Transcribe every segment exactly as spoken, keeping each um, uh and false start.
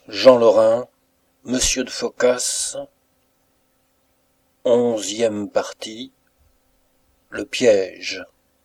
Jean Lorrain, Monsieur de Phocas, onzième partie, le piège.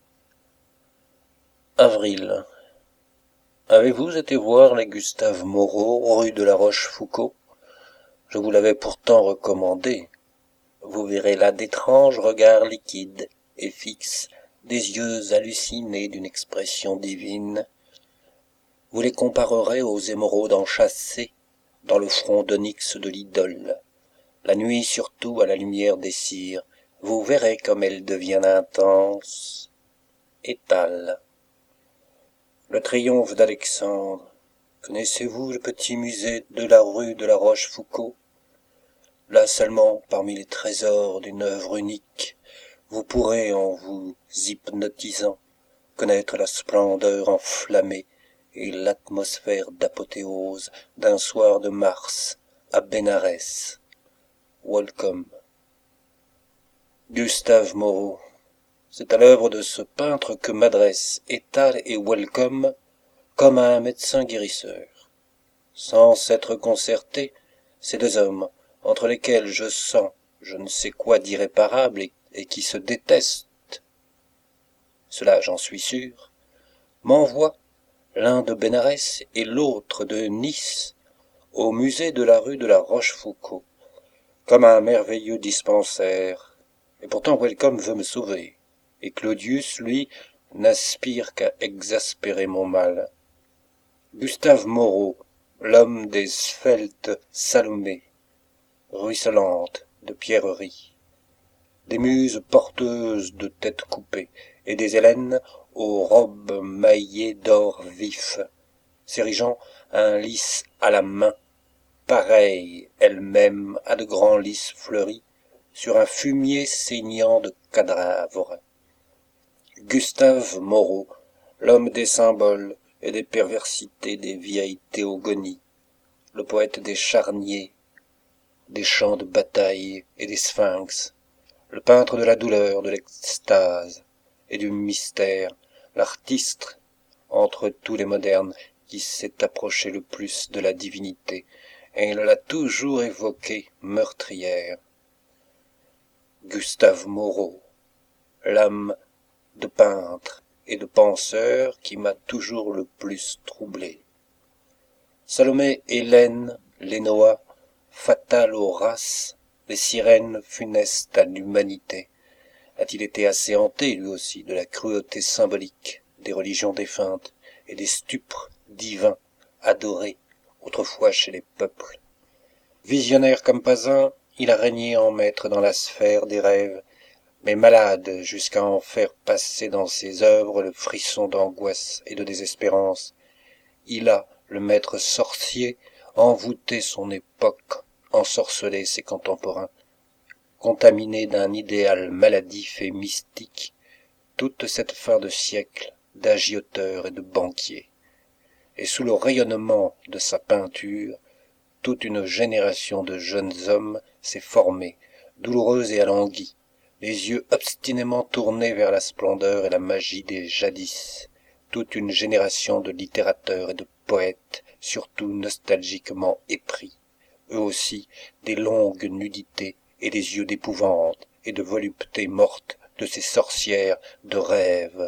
Avril. Avez-vous été voir les Gustave Moreau, rue de la Rochefoucauld? Je vous l'avais pourtant recommandé. Vous verrez là d'étranges regards liquides et fixes, des yeux hallucinés d'une expression divine. Vous les comparerez aux émeraudes enchâssées dans le front d'onyx de l'idole. La nuit surtout, à la lumière des cires, vous verrez comme elle devient intense. Étale. Le triomphe d'Alexandre. Connaissez-vous le petit musée de la rue de la Rochefoucauld? Là seulement, parmi les trésors d'une œuvre unique, vous pourrez, en vous hypnotisant, connaître la splendeur enflammée et l'atmosphère d'apothéose d'un soir de mars à Bénarès. Welcome. Gustave Moreau. C'est à l'œuvre de ce peintre que m'adresse Étale et Welcome comme à un médecin guérisseur. Sans s'être concertés, ces deux hommes, entre lesquels je sens je ne sais quoi d'irréparable et, et qui se détestent, cela j'en suis sûr, m'envoient, l'un de Bénarès et l'autre de Nice, au musée de la rue de la Rochefoucauld, comme un merveilleux dispensaire. Et pourtant Welcome veut me sauver, et Claudius, lui, n'aspire qu'à exaspérer mon mal. Gustave Moreau, l'homme des sveltes Salomé, ruisselantes de pierreries, des muses porteuses de têtes coupées, et des Hélènes aux robes maillées d'or vif, s'érigeant un lys à la main, pareil elle-même à de grands lys fleuris, sur un fumier saignant de cadavres. Gustave Moreau, l'homme des symboles et des perversités des vieilles théogonies, le poète des charniers, des champs de bataille et des sphinx, le peintre de la douleur, de l'extase et du mystère, l'artiste entre tous les modernes qui s'est approché le plus de la divinité, et il l'a toujours évoquée meurtrière. Gustave Moreau, l'âme de peintre et de penseur qui m'a toujours le plus troublé. Salomé, Hélène, Lénoa, fatale aux races, les sirènes funestes à l'humanité. A-t-il été assez hanté, lui aussi, de la cruauté symbolique des religions défuntes et des stupres divins adorés autrefois chez les peuples? Visionnaire comme pas un, il a régné en maître dans la sphère des rêves, mais malade jusqu'à en faire passer dans ses œuvres le frisson d'angoisse et de désespérance. Il a, le maître sorcier, envoûté son époque, ensorcelé ses contemporains, contaminé d'un idéal maladif et mystique, toute cette fin de siècle d'agioteurs et de banquiers. Et sous le rayonnement de sa peinture, toute une génération de jeunes hommes s'est formée, douloureuse et alanguie, les yeux obstinément tournés vers la splendeur et la magie des jadis, toute une génération de littérateurs et de poètes, surtout nostalgiquement épris, eux aussi des longues nudités et des yeux d'épouvante et de volupté morte de ces sorcières de rêve.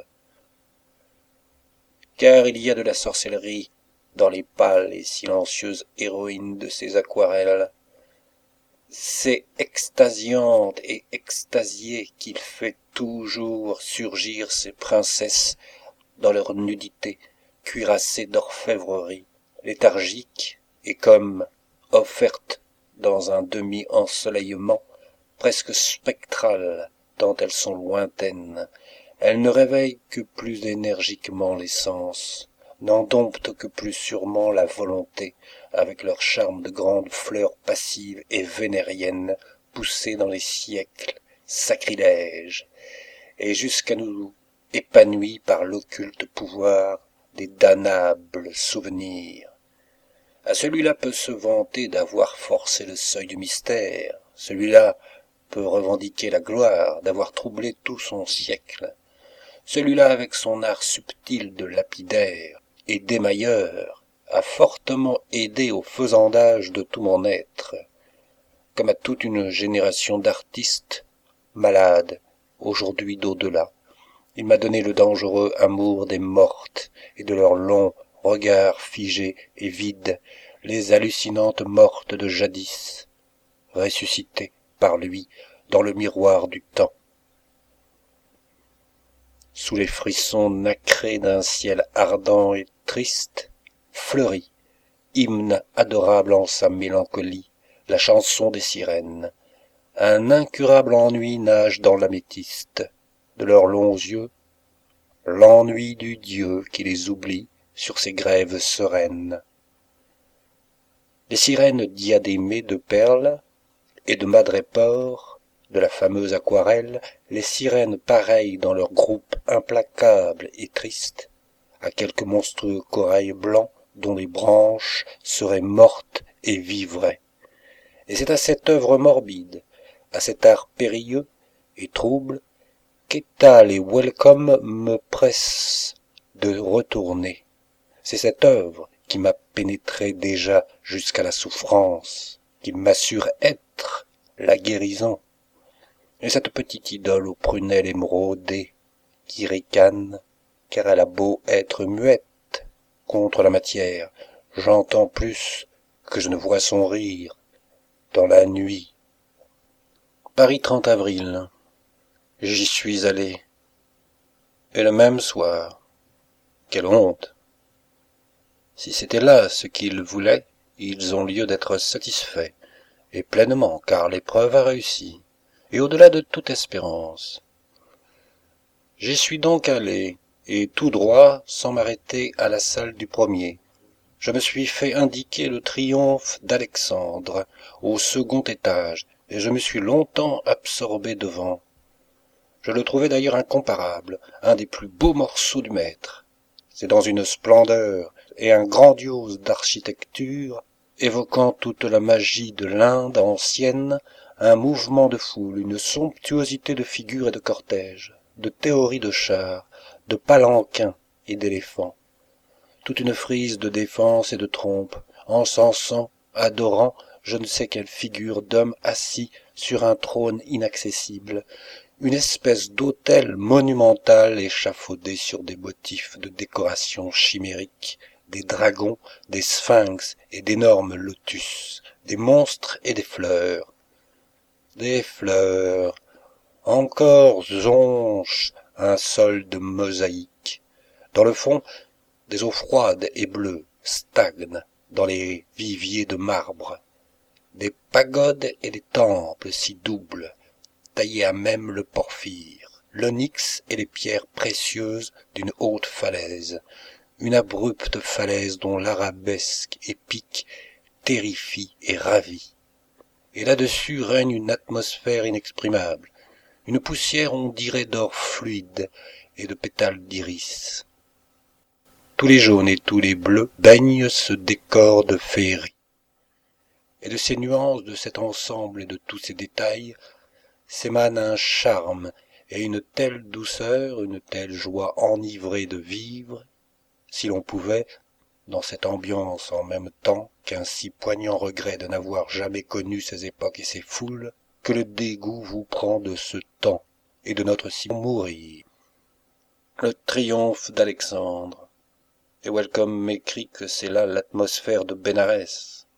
Car il y a de la sorcellerie dans les pâles et silencieuses héroïnes de ces aquarelles. C'est extasiante et extasiée qu'il fait toujours surgir ces princesses dans leur nudité, cuirassées d'orfèvrerie, léthargiques et comme offertes dans un demi-ensoleillement, presque spectrales tant elles sont lointaines. Elles ne réveillent que plus énergiquement les sens, n'en domptent que plus sûrement la volonté, avec leur charme de grandes fleurs passives et vénériennes poussées dans les siècles, sacrilèges, et jusqu'à nous épanouis par l'occulte pouvoir des damnables souvenirs. À celui-là peut se vanter d'avoir forcé le seuil du mystère, celui-là peut revendiquer la gloire d'avoir troublé tout son siècle, celui-là avec son art subtil de lapidaire et d'émailleur a fortement aidé au faisandage de tout mon être, comme à toute une génération d'artistes, malades, aujourd'hui d'au-delà. Il m'a donné le dangereux amour des mortes et de leurs longs regards figés et vides, les hallucinantes mortes de jadis, ressuscitées par lui dans le miroir du temps. Sous les frissons nacrés d'un ciel ardent et triste, fleurit, hymne adorable en sa mélancolie, la chanson des sirènes. Un incurable ennui nage dans l'améthyste de leurs longs yeux, l'ennui du Dieu qui les oublie sur ses grèves sereines. Les sirènes diadémées de perles et de madrépores de la fameuse aquarelle, les sirènes pareilles dans leur groupe implacable et triste, à quelques monstrueux corail blancs dont les branches seraient mortes et vivraient. Et c'est à cette œuvre morbide, à cet art périlleux et trouble, qu'Étal et Welcome me pressent de retourner. C'est cette œuvre qui m'a pénétré déjà jusqu'à la souffrance, qui m'assure être la guérison. Et cette petite idole aux prunelles émeraudées, qui ricane, car elle a beau être muette contre la matière, j'entends plus que je ne vois son rire dans la nuit. Paris trente avril. J'y suis allé. Et le même soir. Quelle honte! Si c'était là ce qu'ils voulaient, ils ont lieu d'être satisfaits, et pleinement, car l'épreuve a réussi, et au-delà de toute espérance. J'y suis donc allé, et tout droit, sans m'arrêter à la salle du premier. Je me suis fait indiquer le triomphe d'Alexandre, au second étage, et je me suis longtemps absorbé devant. Je le trouvais d'ailleurs incomparable, un des plus beaux morceaux du maître. C'est dans une splendeur et un grandiose d'architecture, évoquant toute la magie de l'Inde ancienne, un mouvement de foule, une somptuosité de figures et de cortèges, de théories de chars, de palanquins et d'éléphants. Toute une frise de défense et de trompe, encensant, adorant, je ne sais quelle figure d'homme assis sur un trône inaccessible, une espèce d'autel monumental échafaudé sur des motifs de décoration chimérique, des dragons, des sphinx et d'énormes lotus, des monstres et des fleurs. Des fleurs, encore zonche, un sol de mosaïque. Dans le fond, des eaux froides et bleues stagnent dans les viviers de marbre. Des pagodes et des temples s'y doublent, taillés à même le porphyre, l'onyx et les pierres précieuses d'une haute falaise, une abrupte falaise dont l'arabesque épique terrifie et ravit. Et là-dessus règne une atmosphère inexprimable, une poussière on dirait d'or fluide et de pétales d'iris. Tous les jaunes et tous les bleus baignent ce décor de féerie. Et de ces nuances, de cet ensemble et de tous ces détails, s'émane un charme et une telle douceur, une telle joie enivrée de vivre, si l'on pouvait, dans cette ambiance en même temps qu'un si poignant regret de n'avoir jamais connu ces époques et ces foules, que le dégoût vous prend de ce temps et de notre si mourir. Le triomphe d'Alexandre. Et Welcome m'écrit que c'est là l'atmosphère de Bénarès.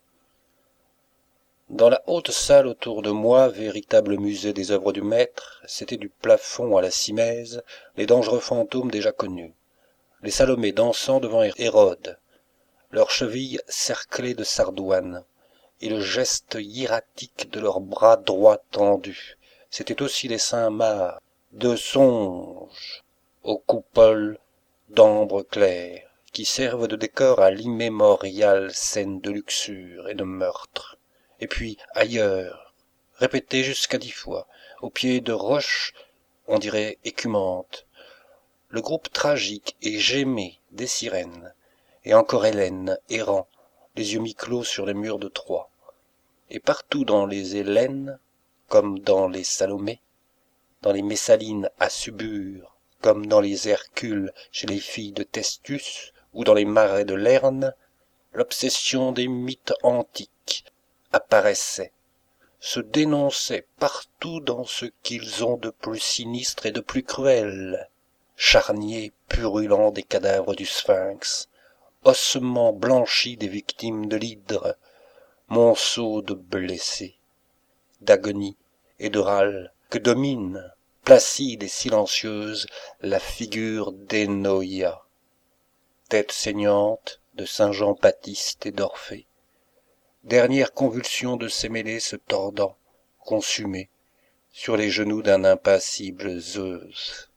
Dans la haute salle autour de moi, véritable musée des œuvres du maître, c'était du plafond à la simèse les dangereux fantômes déjà connus, les Salomé dansant devant Hérode, leurs chevilles cerclées de sardoines, et le geste hiératique de leurs bras droits tendus. C'étaient aussi les saints mares de songe, aux coupoles d'ambre clair, qui servent de décor à l'immémoriale scène de luxure et de meurtre. Et puis, ailleurs, répété jusqu'à dix fois, au pied de roches, on dirait écumantes, le groupe tragique et gémé des sirènes, et encore Hélène, errant, les yeux mi-clos sur les murs de Troie. Et partout dans les Hélènes, comme dans les Salomé, dans les Messalines à Subur, comme dans les Hercules chez les filles de Testus, ou dans les marais de Lerne, l'obsession des mythes antiques apparaissait, se dénonçait partout dans ce qu'ils ont de plus sinistre et de plus cruel. Charniers purulents des cadavres du sphinx, ossements blanchis des victimes de l'hydre, monceaux de blessés, d'agonie et de râle que domine, placide et silencieuse, la figure d'Ennoia, tête saignante de saint Jean-Baptiste et d'Orphée, dernière convulsion de Sémélé se tordant, consumée, sur les genoux d'un impassible Zeus.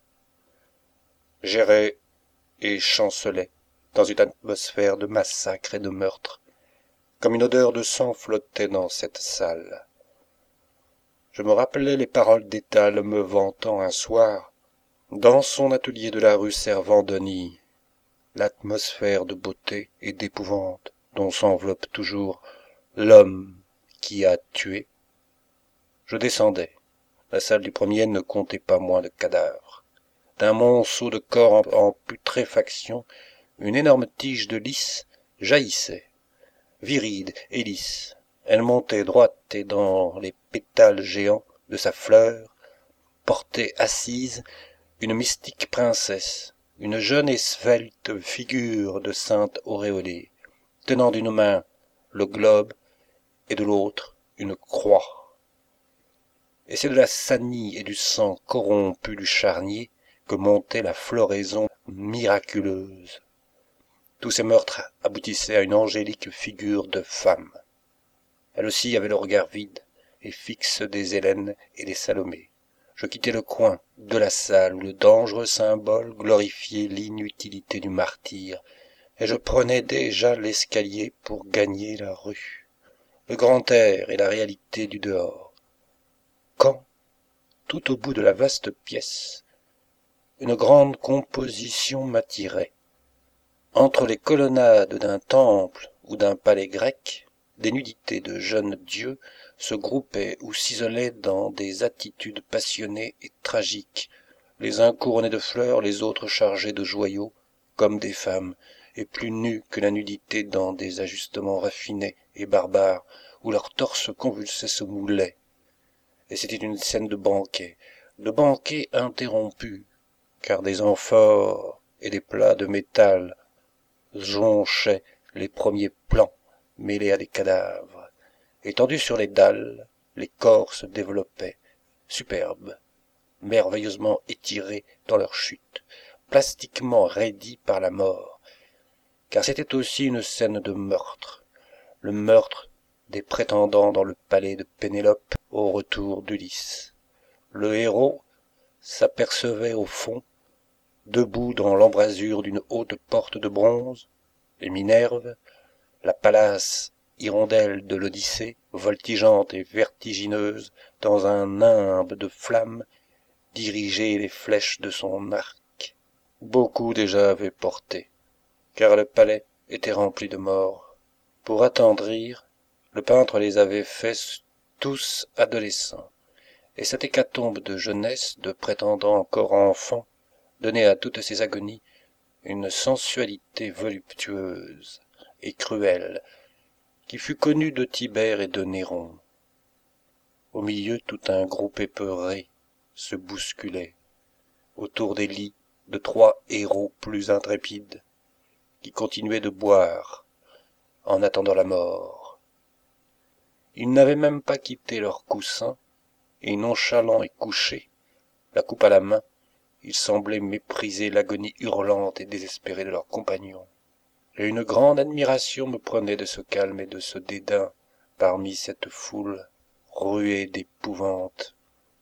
J'errais et chancelais dans une atmosphère de massacre et de meurtre, comme une odeur de sang flottait dans cette salle. Je me rappelais les paroles d'Étale me vantant un soir, dans son atelier de la rue Servandoni, l'atmosphère de beauté et d'épouvante dont s'enveloppe toujours l'homme qui a tué. Je descendais. La salle du premier ne comptait pas moins de cadavres. D'un monceau de corps en, en putréfaction, une énorme tige de lys jaillissait, viride et lisse. Elle montait droite et dans les pétales géants de sa fleur, portait assise une mystique princesse, une jeune et svelte figure de sainte auréolée, tenant d'une main le globe et de l'autre une croix. Et c'est de la sanie et du sang corrompu du charnier que montait la floraison miraculeuse. Tous ces meurtres aboutissaient à une angélique figure de femme. Elle aussi avait le regard vide et fixe des Hélènes et des Salomé. Je quittai le coin de la salle où le dangereux symbole glorifiait l'inutilité du martyr, et je prenais déjà l'escalier pour gagner la rue, le grand air et la réalité du dehors. Quand, tout au bout de la vaste pièce, une grande composition m'attirait. Entre les colonnades d'un temple ou d'un palais grec, des nudités de jeunes dieux se groupaient ou s'isolaient dans des attitudes passionnées et tragiques, les uns couronnés de fleurs, les autres chargés de joyaux, comme des femmes, et plus nus que la nudité dans des ajustements raffinés et barbares, où leurs torses convulsés se moulaient. Et c'était une scène de banquet, de banquet interrompu, car des amphores et des plats de métal jonchaient les premiers plans mêlés à des cadavres. Étendus sur les dalles, les corps se développaient, superbes, merveilleusement étirés dans leur chute, plastiquement raidis par la mort, car c'était aussi une scène de meurtre, le meurtre des prétendants dans le palais de Pénélope au retour d'Ulysse. Le héros s'apercevait au fond, debout dans l'embrasure d'une haute porte de bronze, les Minerves, la Pallas hirondelle de l'Odyssée, voltigeante et vertigineuse dans un nimbe de flammes, diriger les flèches de son arc. Beaucoup déjà avaient porté, car le palais était rempli de morts. Pour attendrir, le peintre les avait faits tous adolescents, et cette hécatombe de jeunesse, de prétendants encore enfants, donnait à toutes ces agonies une sensualité voluptueuse et cruelle, qui fut connue de Tibère et de Néron. Au milieu, tout un groupe épeuré se bousculait, autour des lits de trois héros plus intrépides, qui continuaient de boire, en attendant la mort. Ils n'avaient même pas quitté leur coussin, et nonchalants et couchés, la coupe à la main, ils semblaient mépriser l'agonie hurlante et désespérée de leurs compagnons. Et une grande admiration me prenait de ce calme et de ce dédain parmi cette foule ruée d'épouvante.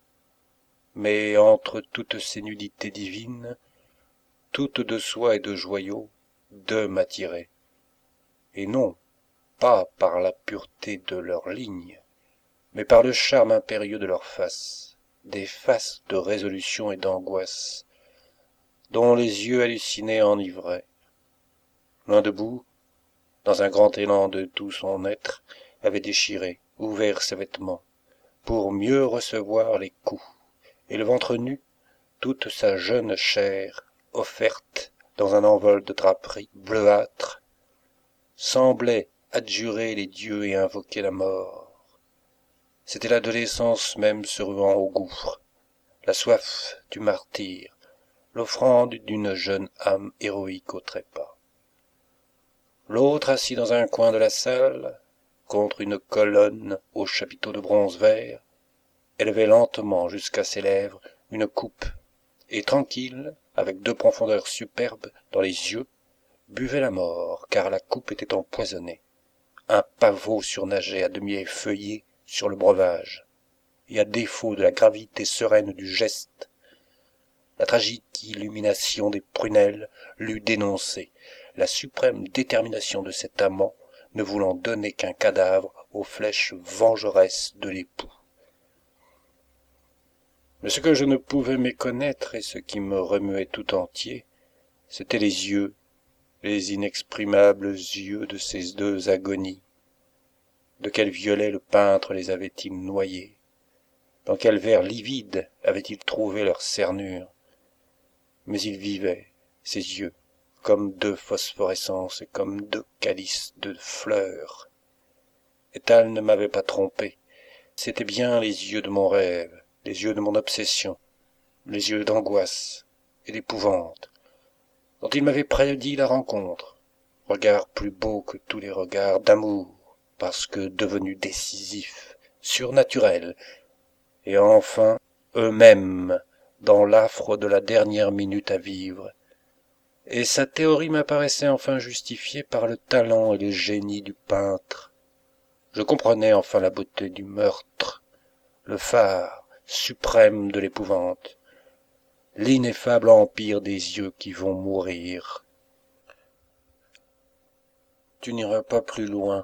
Mais entre toutes ces nudités divines, toutes de soie et de joyaux, deux m'attiraient. Et non, pas par la pureté de leurs lignes, mais par le charme impérieux de leurs faces, des faces de résolution et d'angoisse, dont les yeux hallucinés enivraient. L'un debout, dans un grand élan de tout son être, avait déchiré, ouvert ses vêtements, pour mieux recevoir les coups, et le ventre nu, toute sa jeune chair, offerte dans un envol de draperie bleuâtre, semblait adjurer les dieux et invoquer la mort. C'était l'adolescence même se ruant au gouffre, la soif du martyre, l'offrande d'une jeune âme héroïque au trépas. L'autre, assis dans un coin de la salle, contre une colonne au chapiteau de bronze vert, élevait lentement jusqu'à ses lèvres une coupe, et tranquille, avec deux profondeurs superbes dans les yeux, buvait la mort, car la coupe était empoisonnée. Un pavot surnageait à demi effeuillé sur le breuvage, et à défaut de la gravité sereine du geste, la tragique illumination des prunelles l'eût dénoncé, la suprême détermination de cet amant ne voulant donner qu'un cadavre aux flèches vengeresses de l'époux. Mais ce que je ne pouvais méconnaître et ce qui me remuait tout entier, c'étaient les yeux, les inexprimables yeux de ces deux agonies. De quel violet le peintre les avait-il noyés? Dans quel verre livide avait-il trouvé leur cernure? Mais ils vivaient, ces yeux, comme deux phosphorescences et comme deux calices de fleurs. Étal ne m'avait pas trompé. C'étaient bien les yeux de mon rêve, les yeux de mon obsession, les yeux d'angoisse et d'épouvante, dont il m'avait prédit la rencontre, regard plus beau que tous les regards d'amour, parce que devenus décisifs, surnaturels, et enfin eux-mêmes dans l'affre de la dernière minute à vivre. Et sa théorie m'apparaissait enfin justifiée par le talent et le génie du peintre. Je comprenais enfin la beauté du meurtre, le phare suprême de l'épouvante, l'ineffable empire des yeux qui vont mourir. Tu n'iras pas plus loin.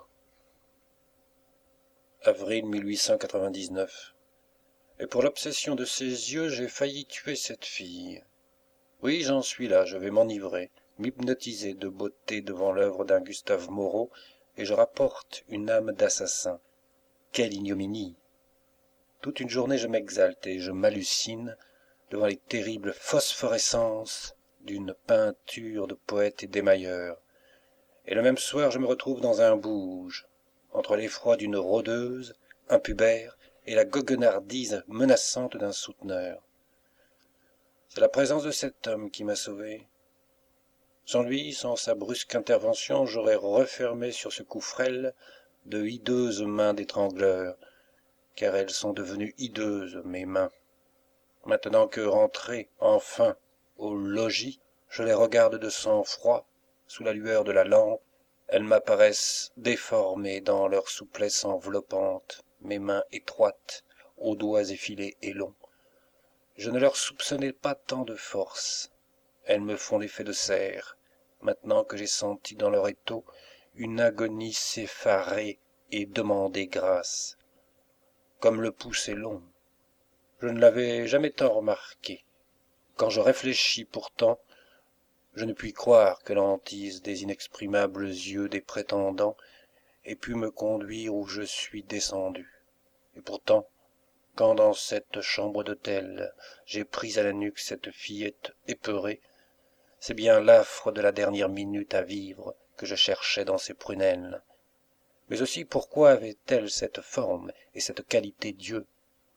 Avril mille huit cent quatre-vingt-dix-neuf. Et pour l'obsession de ses yeux, j'ai failli tuer cette fille. Oui, j'en suis là, je vais m'enivrer, m'hypnotiser de beauté devant l'œuvre d'un Gustave Moreau, et je rapporte une âme d'assassin. Quelle ignominie! Toute une journée je m'exalte et je m'hallucine devant les terribles phosphorescences d'une peinture de poète et d'émailleur. Et le même soir je me retrouve dans un bouge, entre l'effroi d'une rôdeuse, un pubère, et la goguenardise menaçante d'un souteneur. C'est la présence de cet homme qui m'a sauvé. Sans lui, sans sa brusque intervention, j'aurais refermé sur ce coup frêle de hideuses mains d'étrangleur, car elles sont devenues hideuses, mes mains. Maintenant que rentré, enfin, au logis, je les regarde de sang-froid, sous la lueur de la lampe, elles m'apparaissent déformées dans leur souplesse enveloppante, mes mains étroites, aux doigts effilés et longs. Je ne leur soupçonnais pas tant de force. Elles me font l'effet de cerf, maintenant que j'ai senti dans leur étau une agonie s'effarer et demander grâce. Comme le pouce est long. Je ne l'avais jamais tant remarqué. Quand je réfléchis pourtant, je ne puis croire que l'hantise des inexprimables yeux des prétendants ait pu me conduire où je suis descendu. Et pourtant, quand dans cette chambre d'hôtel j'ai pris à la nuque cette fillette épeurée, c'est bien l'affre de la dernière minute à vivre que je cherchais dans ses prunelles. Mais aussi pourquoi avait-elle cette forme et cette qualité d'yeux?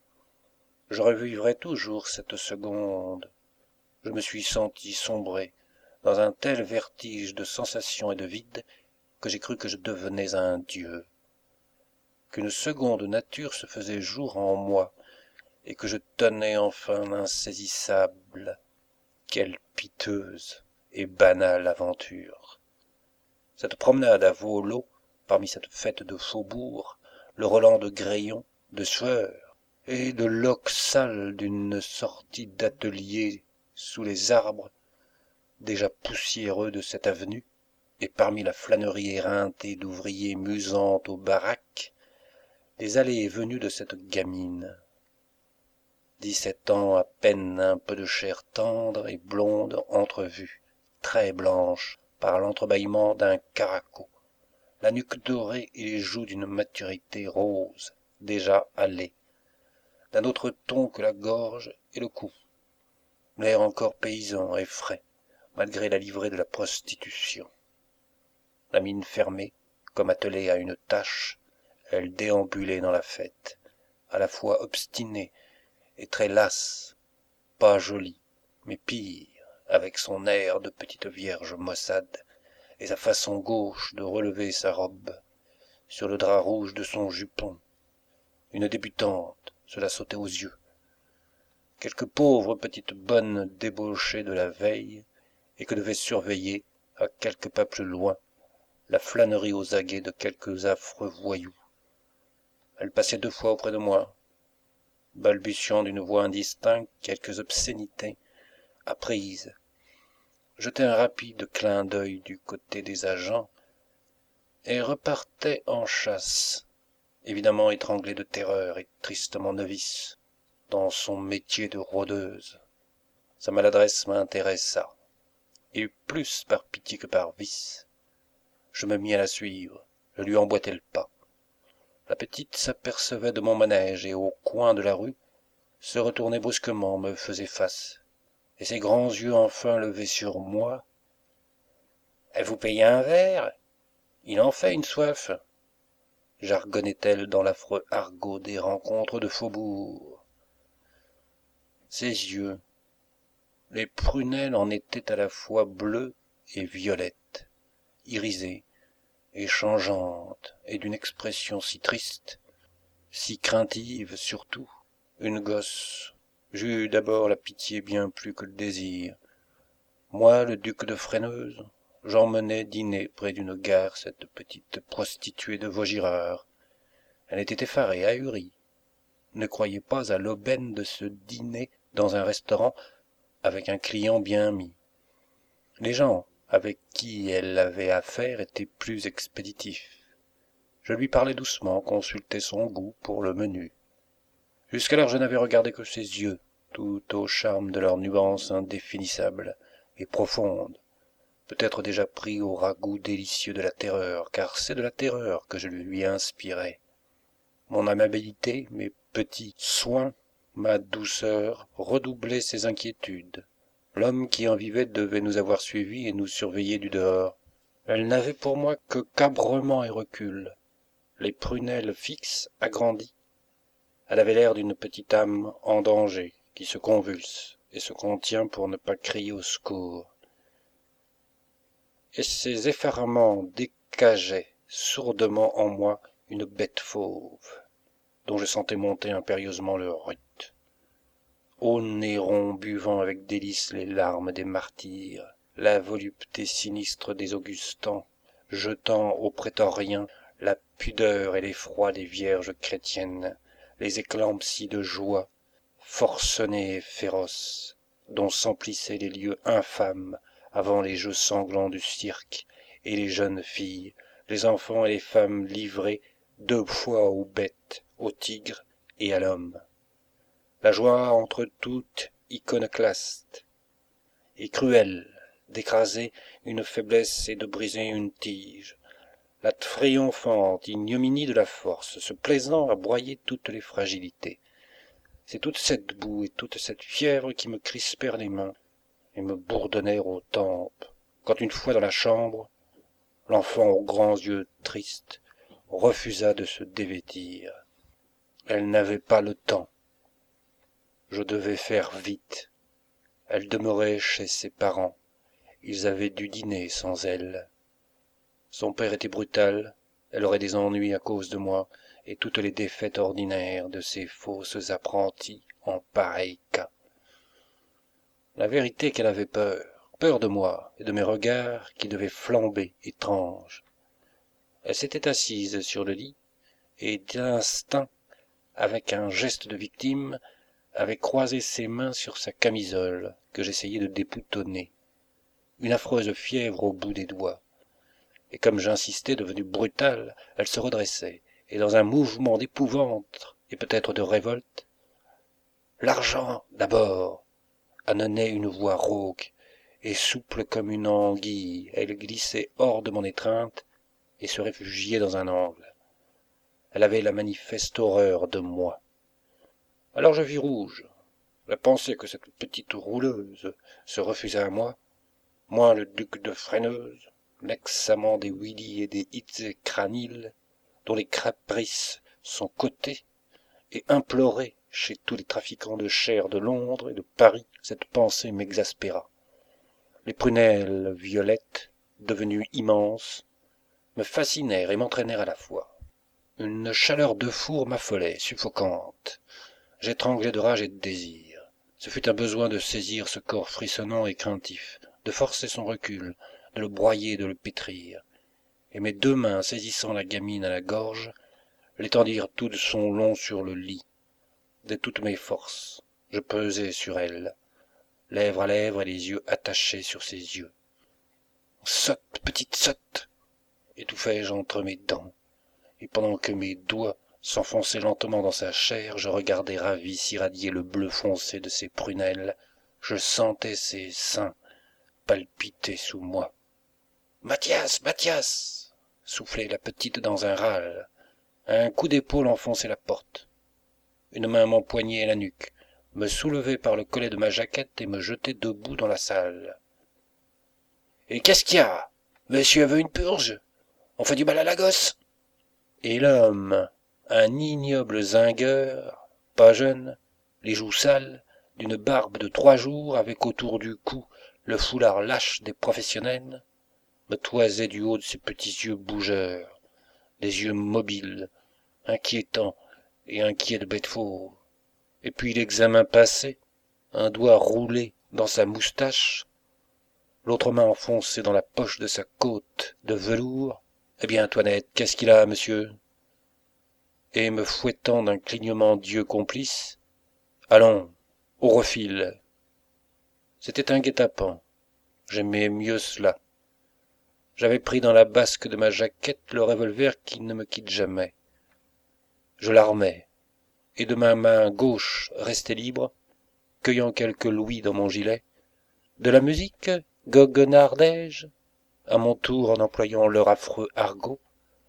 Je revivrai toujours cette seconde. Je me suis senti sombrer dans un tel vertige de sensations et de vide que j'ai cru que je devenais un dieu, qu'une seconde nature se faisait jour en moi, et que je tenais enfin l'insaisissable. Quelle piteuse et banale aventure! Cette promenade à vau-leau, parmi cette fête de faubourg, le relent de grayons, de sueur, et de loques sales d'une sortie d'atelier sous les arbres, déjà poussiéreux de cette avenue, et parmi la flânerie éreintée d'ouvriers musant aux baraques, les allées et venues de cette gamine. Dix-sept ans à peine, un peu de chair tendre et blonde entrevue, très blanche par l'entrebâillement d'un caraco, la nuque dorée et les joues d'une maturité rose, déjà hâlée, d'un autre ton que la gorge et le cou, l'air encore paysan et frais, malgré la livrée de la prostitution. La mine fermée, comme attelée à une tâche, elle déambulait dans la fête, à la fois obstinée et très lasse, pas jolie, mais pire, avec son air de petite vierge maussade et sa façon gauche de relever sa robe sur le drap rouge de son jupon. Une débutante, cela sautait aux yeux. Quelque pauvre petite bonne débauchée de la veille, et que devait surveiller, à quelques pas plus loin, la flânerie aux aguets de quelques affreux voyous. Elle passait deux fois auprès de moi, balbutiant d'une voix indistincte quelques obscénités apprises. Jetait un rapide clin d'œil du côté des agents, et repartait en chasse, évidemment étranglée de terreur et tristement novice dans son métier de rôdeuse. Sa maladresse m'intéressa, et plus par pitié que par vice. Je me mis à la suivre, je lui emboîtai le pas. La petite s'apercevait de mon manège et au coin de la rue se retournait brusquement, me faisait face, et ses grands yeux enfin levés sur moi. « Vous payez un verre? Il en fait une soif !» jargonnait-elle dans l'affreux argot des rencontres de faubourg. Ses yeux, les prunelles en étaient à la fois bleues et violettes, irisées et changeantes, et d'une expression si triste, si craintive surtout. Une gosse. J'eus d'abord la pitié bien plus que le désir. Moi, le duc de Freineuse, j'emmenais dîner près d'une gare cette petite prostituée de Vaugirard. Elle était effarée, ahurie, ne croyait pas à l'aubaine de ce dîner dans un restaurant avec un client bien mis. Les gens avec qui elle avait affaire étaient plus expéditifs. Je lui parlais doucement, consultais son goût pour le menu. Jusqu'alors je n'avais regardé que ses yeux, tout au charme de leur nuance indéfinissable et profonde, peut-être déjà pris au ragoût délicieux de la terreur, car c'est de la terreur que je lui inspirais. Mon amabilité, mes petits soins, ma douceur redoublaient ses inquiétudes. L'homme qui en vivait devait nous avoir suivis et nous surveiller du dehors. Elle n'avait pour moi que cabrement et recul, les prunelles fixes, agrandies. Elle avait l'air d'une petite âme en danger, qui se convulse et se contient pour ne pas crier au secours. Et ces effarements décageaient sourdement en moi une bête fauve, dont je sentais monter impérieusement le rut. Ô Néron buvant avec délice les larmes des martyrs, la volupté sinistre des Augustins, jetant aux prétoriens la pudeur et l'effroi des vierges chrétiennes, les éclampsies de joie, forcenés et féroces, dont s'emplissaient les lieux infâmes avant les jeux sanglants du cirque, et les jeunes filles, les enfants et les femmes livrés deux fois aux bêtes, au tigre et à l'homme. La joie entre toutes iconoclaste et cruelle d'écraser une faiblesse et de briser une tige, la triomphante ignominie de la force, se plaisant à broyer toutes les fragilités. C'est toute cette boue et toute cette fièvre qui me crispèrent les mains et me bourdonnèrent aux tempes, quand une fois dans la chambre, l'enfant aux grands yeux tristes refusa de se dévêtir. Elle n'avait pas le temps. Je devais faire vite. Elle demeurait chez ses parents. Ils avaient dû dîner sans elle. Son père était brutal, elle aurait des ennuis à cause de moi, et toutes les défaites ordinaires de ces fausses apprenties en pareil cas. La vérité est qu'elle avait peur, peur de moi et de mes regards qui devaient flamber étranges. Elle s'était assise sur le lit, et d'instinct, avec un geste de victime, avait croisé ses mains sur sa camisole, que j'essayais de déboutonner. Une affreuse fièvre au bout des doigts. Et comme j'insistais, devenue brutale, elle se redressait, et dans un mouvement d'épouvante et peut-être de révolte, « L'argent, d'abord !» annonnait une voix rauque, et souple comme une anguille, elle glissait hors de mon étreinte et se réfugiait dans un angle. Elle avait la manifeste horreur de moi. Alors je vis rouge. La pensée que cette petite rouleuse se refusait à moi, moi le duc de Freineuse, l'ex-amant des Willy et des Hitzecranil, dont les caprices sont cotés et implorés chez tous les trafiquants de chair de Londres et de Paris, cette pensée m'exaspéra. Les prunelles violettes, devenues immenses, me fascinèrent et m'entraînèrent à la fois. Une chaleur de four m'affolait, suffocante. J'étranglais de rage et de désir. Ce fut un besoin de saisir ce corps frissonnant et craintif, de forcer son recul, de le broyer, de le pétrir. Et mes deux mains, saisissant la gamine à la gorge, l'étendirent tout de son long sur le lit. De toutes mes forces, je pesai sur elle, lèvre à lèvre et les yeux attachés sur ses yeux. Sotte, petite sotte, étouffai-je entre mes dents, et pendant que mes doigts s'enfonçaient lentement dans sa chair, je regardais ravi s'irradier le bleu foncé de ses prunelles, je sentais ses seins palpiter sous moi. « Mathias, Mathias !» soufflait la petite dans un râle. Un coup d'épaule enfonçait la porte. Une main m'empoignait la nuque, me soulevait par le collet de ma jaquette et me jetait debout dans la salle. « Et qu'est-ce qu'il y a ? Monsieur veut une purge ? On fait du mal à la gosse ?» Et l'homme, un ignoble zingueur, pas jeune, les joues sales, d'une barbe de trois jours, avec autour du cou le foulard lâche des professionnels, me toisait du haut de ses petits yeux bougeurs, des yeux mobiles, inquiétants et inquiets de bête fauve. Et puis l'examen passé, un doigt roulé dans sa moustache, l'autre main enfoncée dans la poche de sa côte de velours. « Eh bien, Toinette, qu'est-ce qu'il a, monsieur ?» Et me fouettant d'un clignement d'yeux complice, « Allons, au refil !» C'était un guet-apens. J'aimais mieux cela. J'avais pris dans la basque de ma jaquette le revolver qui ne me quitte jamais. Je l'armai, et de ma main gauche restée libre, cueillant quelques louis dans mon gilet, « De la musique, goguenardai-je » à mon tour en employant leur affreux argot.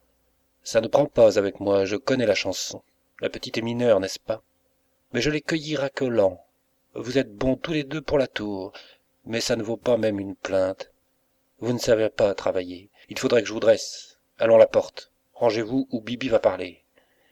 « Ça ne prend pas avec moi, je connais la chanson. La petite est mineure, n'est-ce pas ? Mais je l'ai cueillie racolant. Vous êtes bons tous les deux pour la tour, mais ça ne vaut pas même une plainte. Vous ne savez pas travailler. Il faudrait que je vous dresse. Allons à la porte. Rangez-vous ou Bibi va parler. »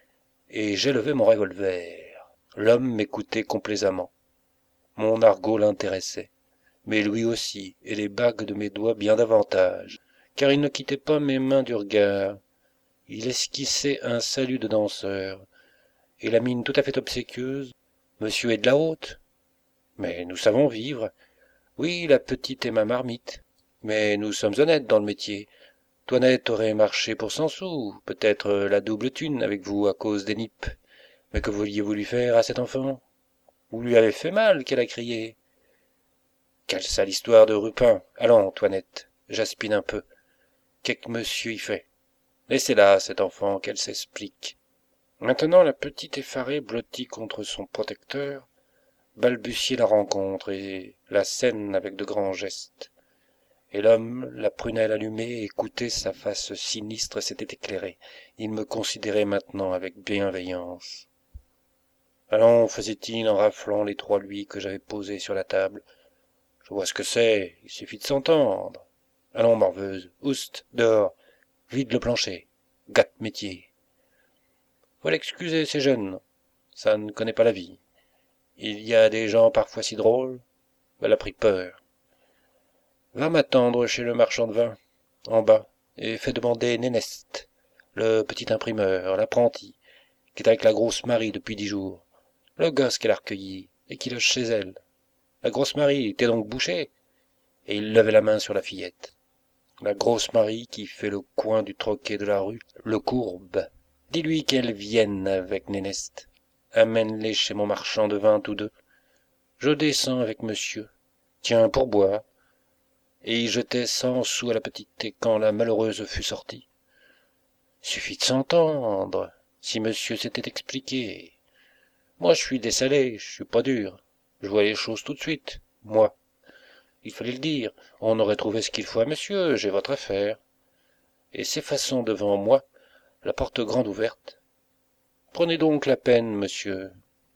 Et j'élevai mon revolver. L'homme m'écoutait complaisamment. Mon argot l'intéressait, mais lui aussi, et les bagues de mes doigts bien davantage, car il ne quittait pas mes mains du regard. Il esquissait un salut de danseur, et la mine tout à fait obséquieuse. « Monsieur est de la haute ?»« Mais nous savons vivre. »« Oui, la petite est ma marmite. Mais nous sommes honnêtes dans le métier. Toinette aurait marché pour cent sous, peut-être la double thune avec vous à cause des nippes. Mais que vouliez-vous lui faire à cet enfant ? Vous lui avez fait mal, qu'elle a crié. Quelle sale histoire de Rupin. Allons, Toinette, j'aspine un peu. Qu'est-ce que monsieur y fait ? Laissez-la, cet enfant, qu'elle s'explique. » Maintenant la petite effarée, blottie contre son protecteur, balbutiait la rencontre et la scène avec de grands gestes. Et l'homme, la prunelle allumée, écoutait, sa face sinistre s'était éclairée. Il me considérait maintenant avec bienveillance. « Allons, faisait-il en raflant les trois louis que j'avais posés sur la table. Je vois ce que c'est, il suffit de s'entendre. Allons, morveuse, oust, dehors, vide le plancher, gâte métier. Faut l'excuser, c'est jeune, ça ne connaît pas la vie. Il y a des gens parfois si drôles, elle a pris peur. Va m'attendre chez le marchand de vin, en bas, et fais demander Néneste, le petit imprimeur, l'apprenti, qui est avec la grosse Marie depuis dix jours, le gosse qu'elle a recueilli, et qui loge chez elle. La grosse Marie, t'es donc bouché ?» Et il levait la main sur la fillette. La grosse Marie qui fait le coin du troquet de la rue, le courbe. Dis-lui qu'elle vienne avec Néneste. Amène-les chez mon marchand de vin tous deux. Je descends avec monsieur. Tiens, pour boire. Et il jetait cent sous à la petite, et quand la malheureuse fut sortie. Suffit de s'entendre, si monsieur s'était expliqué. Moi, je suis dessalé, je suis pas dur. Je vois les choses tout de suite, moi. Il fallait le dire, on aurait trouvé ce qu'il faut à monsieur, j'ai votre affaire. Et s'effaçant devant moi, la porte grande ouverte. Prenez donc la peine, monsieur,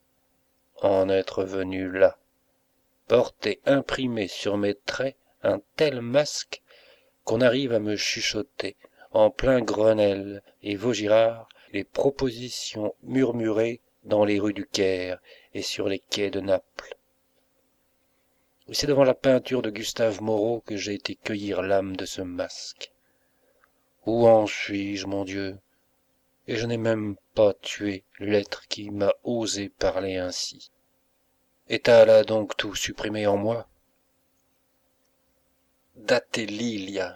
en être venu là. Porter imprimé sur mes traits un tel masque qu'on arrive à me chuchoter, en plein Grenelle et Vaugirard, les propositions murmurées dans les rues du Caire et sur les quais de Naples. Et c'est devant la peinture de Gustave Moreau que j'ai été cueillir l'âme de ce masque. Où en suis-je, mon Dieu? Et je n'ai même pas tué l'être qui m'a osé parler ainsi. Étal a donc tout supprimé en moi. Datellilia.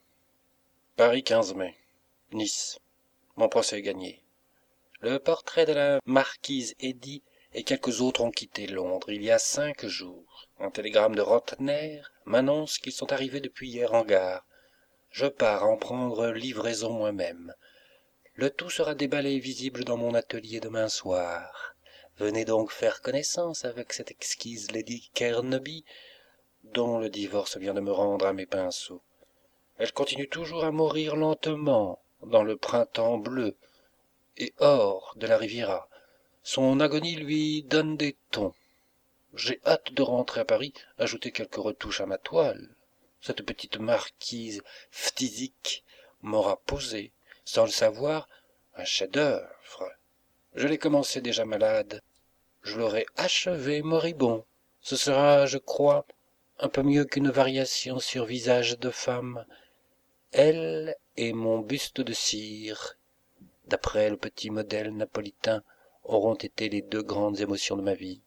Paris quinze mai. Nice. Mon procès est gagné. Le portrait de la marquise Eddy et quelques autres ont quitté Londres il y a cinq jours. Un télégramme de Rotner m'annonce qu'ils sont arrivés depuis hier en gare. Je pars en prendre livraison moi-même. Le tout sera déballé et visible dans mon atelier demain soir. Venez donc faire connaissance avec cette exquise Lady Carnaby, dont le divorce vient de me rendre à mes pinceaux. Elle continue toujours à mourir lentement dans le printemps bleu et or de la Riviera. Son agonie lui donne des tons. J'ai hâte de rentrer à Paris, ajouter quelques retouches à ma toile. Cette petite marquise phthisique m'aura posé, sans le savoir, un chef-d'œuvre. Je l'ai commencé déjà malade. Je l'aurai achevé moribond. Ce sera, je crois, un peu mieux qu'une variation sur visage de femme. Elle et mon buste de cire, d'après le petit modèle napolitain, auront été les deux grandes émotions de ma vie.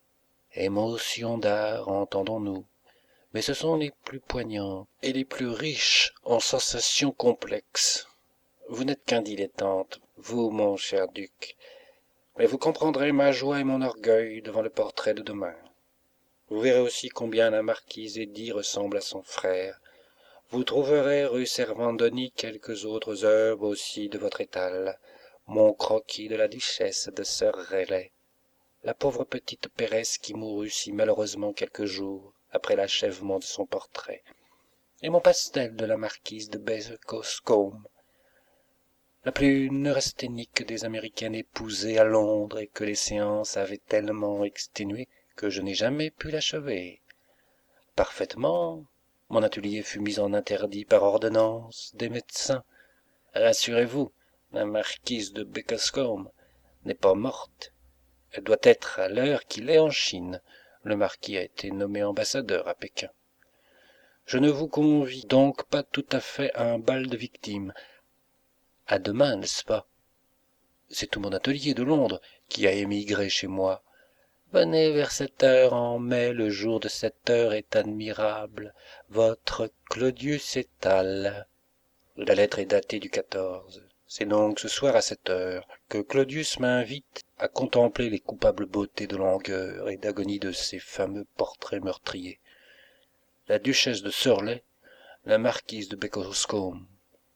Émotions d'art, entendons-nous, mais ce sont les plus poignantes et les plus riches en sensations complexes. Vous n'êtes qu'un dilettante, vous, mon cher duc, mais vous comprendrez ma joie et mon orgueil devant le portrait de demain. Vous verrez aussi combien la marquise Eddy ressemble à son frère. Vous trouverez rue Servandoni quelques autres œuvres aussi de votre étal. Mon croquis de la duchesse de Surrey, la pauvre petite Péresse qui mourut si malheureusement quelques jours après l'achèvement de son portrait, et mon pastel de la marquise de Boscombe, la plus neurasthénique des américaines épousées à Londres et que les séances avaient tellement exténuée que je n'ai jamais pu l'achever. Parfaitement, mon atelier fut mis en interdit par ordonnance des médecins. Rassurez-vous, la marquise de Boscombe n'est pas morte. Elle doit être à l'heure qu'il est en Chine. Le marquis a été nommé ambassadeur à Pékin. Je ne vous convie donc pas tout à fait à un bal de victimes. À demain, n'est-ce pas? C'est tout mon atelier de Londres qui a émigré chez moi. Venez vers sept heures en mai, le jour de cette heure est admirable. Votre Claudius Étal. La lettre est datée du quatorze. C'est donc ce soir à sept heures que Claudius m'invite à contempler les coupables beautés de langueur et d'agonie de ces fameux portraits meurtriers. La duchesse de Surrey, la marquise de Boscombe.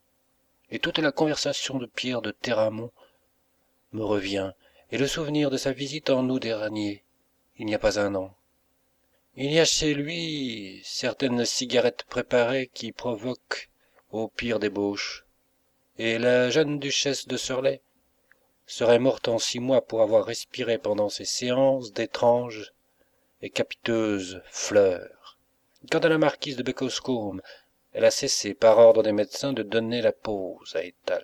Et toute la conversation de Pierre de Terramont me revient, et le souvenir de sa visite en août dernier, il n'y a pas un an. Il y a chez lui certaines cigarettes préparées qui provoquent aux pires débauches, et la jeune duchesse de Surrey serait morte en six mois pour avoir respiré pendant ces séances d'étranges et capiteuses fleurs. Quant à la marquise de Boscombe, elle a cessé, par ordre des médecins, de donner la pause à Étal.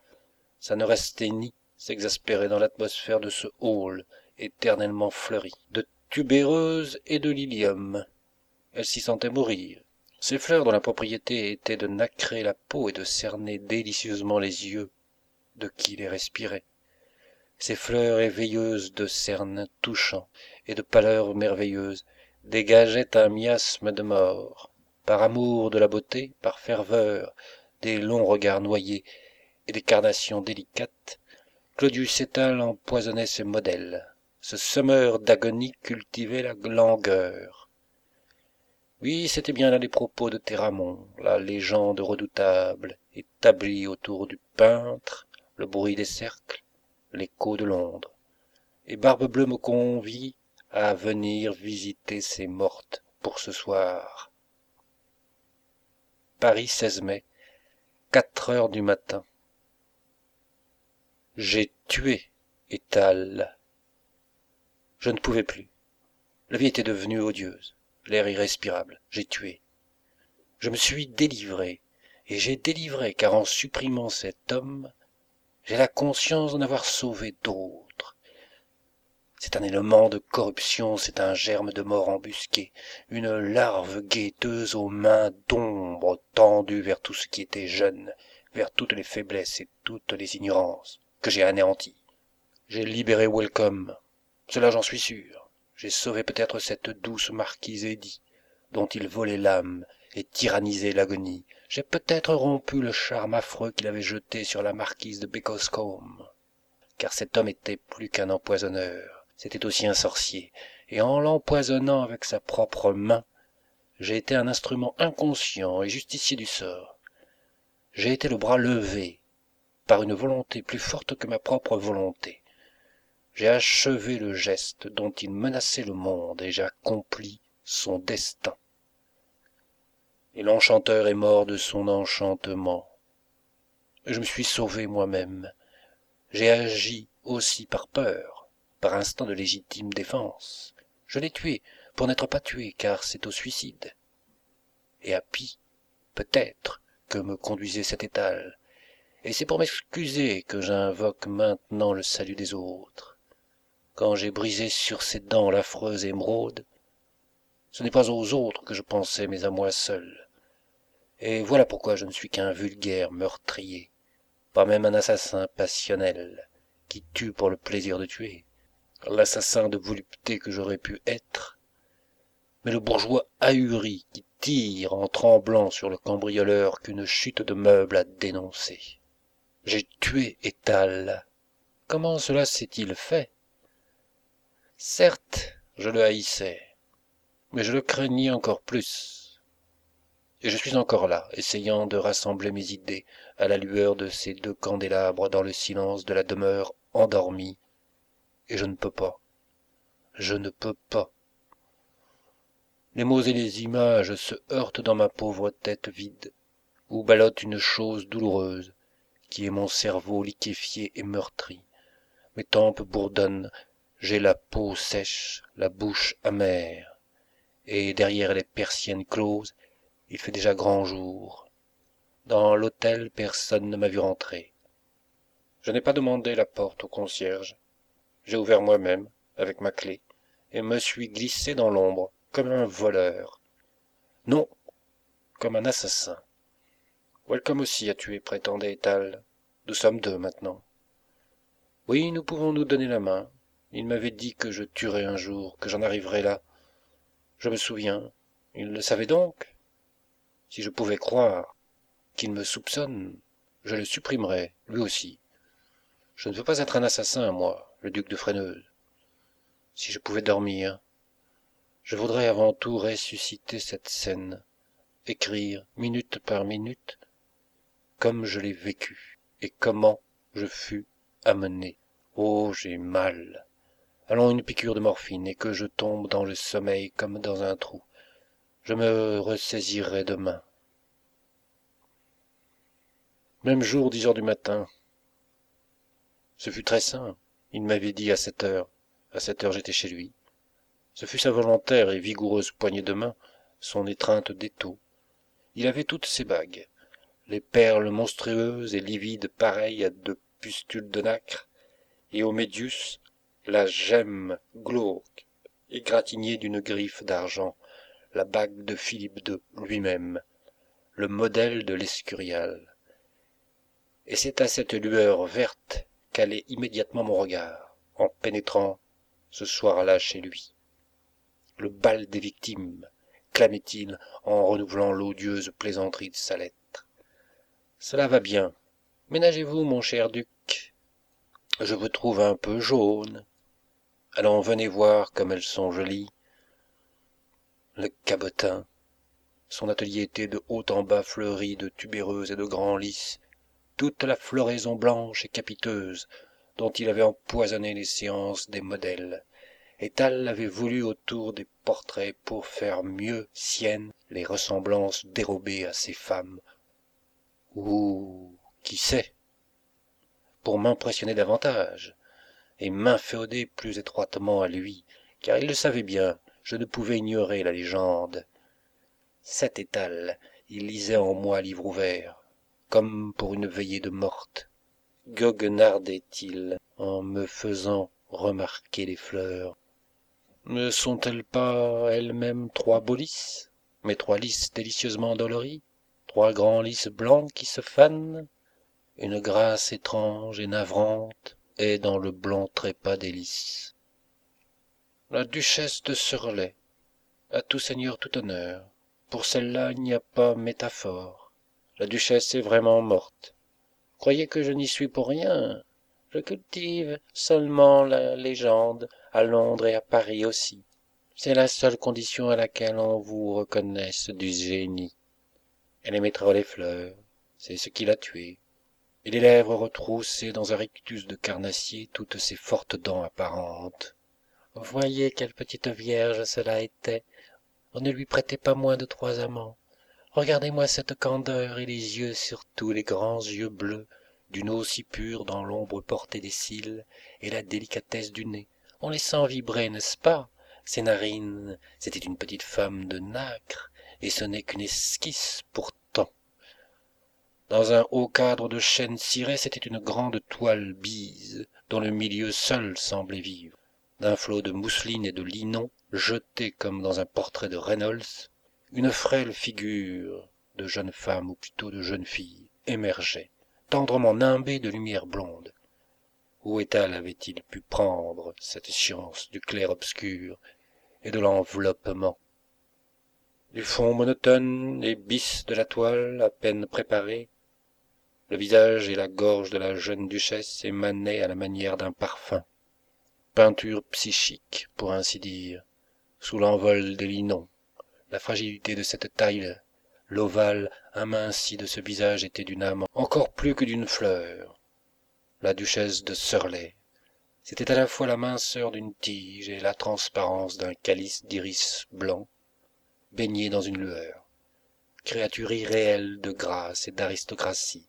Sa neurasthénie s'exaspérait dans l'atmosphère de ce hall éternellement fleuri de tubéreuses et de lilium. Elle s'y sentait mourir. Ces fleurs dont la propriété était de nacrer la peau et de cerner délicieusement les yeux de qui les respirait. Ces fleurs éveilleuses de cernes touchants et de pâleurs merveilleuses dégageaient un miasme de mort. Par amour de la beauté, par ferveur des longs regards noyés et des carnations délicates, Claudius Étal empoisonnait ses modèles. Ce semeur d'agonie cultivait la langueur. Oui, c'étaient bien là les propos de Terramont, la légende redoutable, établie autour du peintre, le bruit des cercles, l'écho de Londres. Et Barbe-Bleue me convie à venir visiter ces mortes pour ce soir. Paris, seize mai, quatre heures du matin. J'ai tué Étal. Je ne pouvais plus. La vie était devenue odieuse, l'air irrespirable. J'ai tué. Je me suis délivré. et j'ai délivré, car en supprimant cet homme, j'ai la conscience d'en avoir sauvé d'autres. C'est un élément de corruption, c'est un germe de mort embusqué, une larve guetteuse aux mains d'ombre tendue vers tout ce qui était jeune, vers toutes les faiblesses et toutes les ignorances, que j'ai anéanties. J'ai libéré Welcome, cela j'en suis sûr. J'ai sauvé peut-être cette douce marquise Eddy, dont il volait l'âme et tyrannisait l'agonie. J'ai peut-être rompu le charme affreux qu'il avait jeté sur la marquise de Becoscombe. Car cet homme était plus qu'un empoisonneur, c'était aussi un sorcier, et en l'empoisonnant avec sa propre main, j'ai été un instrument inconscient et justicier du sort. J'ai été le bras levé, par une volonté plus forte que ma propre volonté. J'ai achevé le geste dont il menaçait le monde, et j'ai accompli son destin. Et l'enchanteur est mort de son enchantement. Je me suis sauvé moi-même. J'ai agi aussi par peur, par instinct de légitime défense. Je l'ai tué, pour n'être pas tué, car c'est au suicide. Et à pis, peut-être, que me conduisait cet étal. Et c'est pour m'excuser que j'invoque maintenant le salut des autres. Quand j'ai brisé sur ses dents l'affreuse émeraude, ce n'est pas aux autres que je pensais, mais à moi seul. Et voilà pourquoi je ne suis qu'un vulgaire meurtrier, pas même un assassin passionnel, qui tue pour le plaisir de tuer, l'assassin de volupté que j'aurais pu être, mais le bourgeois ahuri qui tire en tremblant sur le cambrioleur qu'une chute de meubles a dénoncé. J'ai tué Étal. Comment cela s'est-il fait? Certes, je le haïssais, mais je le craignais encore plus. Et je suis encore là, essayant de rassembler mes idées à la lueur de ces deux candélabres dans le silence de la demeure endormie, et je ne peux pas. Je ne peux pas. Les mots et les images se heurtent dans ma pauvre tête vide, où ballotte une chose douloureuse, qui est mon cerveau liquéfié et meurtri. Mes tempes bourdonnent, j'ai la peau sèche, la bouche amère, et derrière les persiennes closes, il fait déjà grand jour. Dans l'hôtel, personne ne m'a vu rentrer. Je n'ai pas demandé la porte au concierge. J'ai ouvert moi-même, avec ma clé, et me suis glissé dans l'ombre, comme un voleur. Non, comme un assassin. Welcome aussi a tué, prétendait Étal. Nous sommes deux maintenant. Oui, nous pouvons nous donner la main. Il m'avait dit que je tuerais un jour, que j'en arriverais là. Je me souviens. Il le savait donc. Si je pouvais croire qu'il me soupçonne, je le supprimerais, lui aussi. Je ne veux pas être un assassin, moi, le duc de Freineuse. Si je pouvais dormir, je voudrais avant tout ressusciter cette scène, écrire, minute par minute, comme je l'ai vécue, et comment je fus amené. Oh, j'ai mal. Allons, une piqûre de morphine, et que je tombe dans le sommeil comme dans un trou. Je me ressaisirai demain. Même jour, dix heures du matin. Ce fut très simple. Il m'avait dit à sept heures. À sept heures, j'étais chez lui. Ce fut sa volontaire et vigoureuse poignée de main, son étreinte d'étau. Il avait toutes ses bagues, les perles monstrueuses et livides pareilles à de pustules de nacre, et au médius, la gemme glauque, égratignée d'une griffe d'argent, la bague de Philippe deux lui-même, le modèle de l'Escurial. Et c'est à cette lueur verte qu'allait immédiatement mon regard, en pénétrant ce soir-là chez lui. Le bal des victimes, clamait-il en renouvelant l'odieuse plaisanterie de sa lettre. Cela va bien. Ménagez-vous, mon cher duc. Je vous trouve un peu jaune. Allons, venez voir comme elles sont jolies. Le cabotin. Son atelier était de haut en bas fleuri de tubéreuses et de grands lys, toute la floraison blanche et capiteuse dont il avait empoisonné les séances des modèles. Étal avait voulu autour des portraits pour faire mieux siennes les ressemblances dérobées à ces femmes, ou, qui sait, pour m'impressionner davantage, et m'inféoder plus étroitement à lui, car il le savait bien, je ne pouvais ignorer la légende. Cet Étal, il lisait en moi livre ouvert, comme pour une veillée de morte. Goguenardait-il en me faisant remarquer les fleurs. Ne sont-elles pas elles-mêmes trois beaux lys, mais trois lys délicieusement endoloris, trois grands lys blancs qui se fanent? Une grâce étrange et navrante est dans le blanc trépas des lys. La duchesse de Surlay, à tout seigneur tout honneur, pour celle-là il n'y a pas métaphore. La duchesse est vraiment morte. Croyez que je n'y suis pour rien. Je cultive seulement la légende, à Londres et à Paris aussi. C'est la seule condition à laquelle on vous reconnaisse du génie. Elle aimait trop les fleurs, c'est ce qui l'a tuée. Et les lèvres retroussées dans un rictus de carnassier toutes ses fortes dents apparentes. Voyez quelle petite vierge cela était. On ne lui prêtait pas moins de trois amants. Regardez-moi cette candeur et les yeux, surtout les grands yeux bleus, d'une eau si pure dans l'ombre portée des cils, et la délicatesse du nez. On les sent vibrer, n'est-ce pas? Ses narines, c'était une petite femme de nacre, et ce n'est qu'une esquisse pourtant. Dans un haut cadre de chêne ciré, c'était une grande toile bise, dont le milieu seul semblait vivre. D'un flot de mousseline et de linon, jeté comme dans un portrait de Reynolds, une frêle figure de jeune femme, ou plutôt de jeune fille, émergeait, tendrement nimbée de lumière blonde. Où Étal avait-il pu prendre cette science du clair-obscur et de l'enveloppement? Du fond monotone et bis de la toile à peine préparée, le visage et la gorge de la jeune duchesse émanaient à la manière d'un parfum. Peinture psychique, pour ainsi dire, sous l'envol des linons. La fragilité de cette taille, l'ovale aminci de ce visage était d'une âme encore plus que d'une fleur. La duchesse de Surlay, c'était à la fois la minceur d'une tige et la transparence d'un calice d'iris blanc, baigné dans une lueur. Créature irréelle de grâce et d'aristocratie,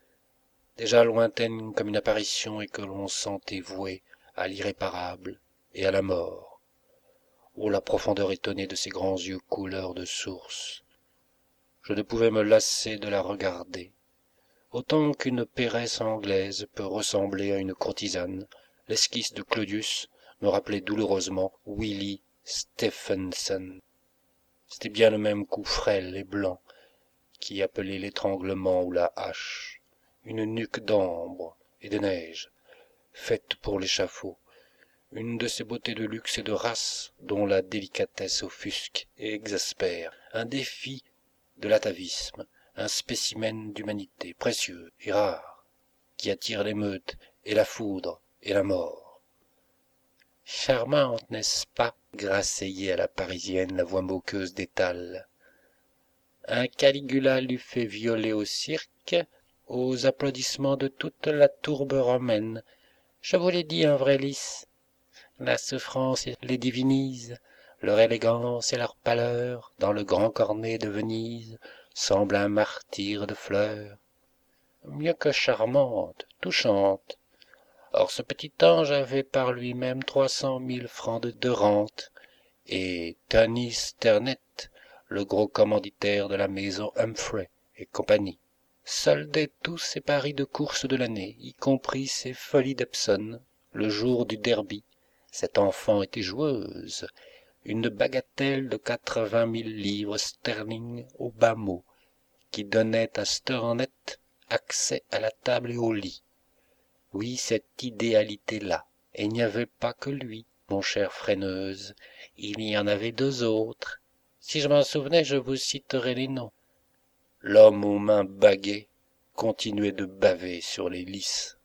déjà lointaine comme une apparition et que l'on sentait vouée à l'irréparable et à la mort. Oh, la profondeur étonnée de ses grands yeux couleur de source! Je ne pouvais me lasser de la regarder. Autant qu'une peeresse anglaise peut ressembler à une courtisane, l'esquisse de Claudius me rappelait douloureusement Willie Stephenson. C'était bien le même cou frêle et blanc qui appelait l'étranglement ou la hache, une nuque d'ambre et de neige, faite pour l'échafaud, une de ces beautés de luxe et de race dont la délicatesse offusque et exaspère, un défi de l'atavisme, un spécimen d'humanité précieux et rare, qui attire l'émeute et la foudre et la mort. Charmante, n'est-ce pas? Grasseyait à la parisienne la voix moqueuse d'Étal. Un Caligula l'eût fait violer au cirque, aux applaudissements de toute la tourbe romaine. Je vous l'ai dit, un vrai lys. La souffrance les divinise, leur élégance et leur pâleur, dans le grand cornet de Venise, semble un martyre de fleurs. Mieux que charmante, touchante. Or ce petit ange avait par lui-même trois cent mille francs de, de rente, et Tony Sternet, le gros commanditaire de la maison Humphrey et compagnie, soldait tous ses paris de course de l'année, y compris ses folies d'Epsom, le jour du derby. Cette enfant était joueuse, une bagatelle de quatre-vingt mille livres sterling au bas mot, qui donnait à Sternet accès à la table et au lit. Oui, cette idéalité-là, et il n'y avait pas que lui, mon cher Freineuse, il y en avait deux autres. Si je m'en souvenais, je vous citerais les noms. L'homme aux mains baguées continuait de baver sur les lys.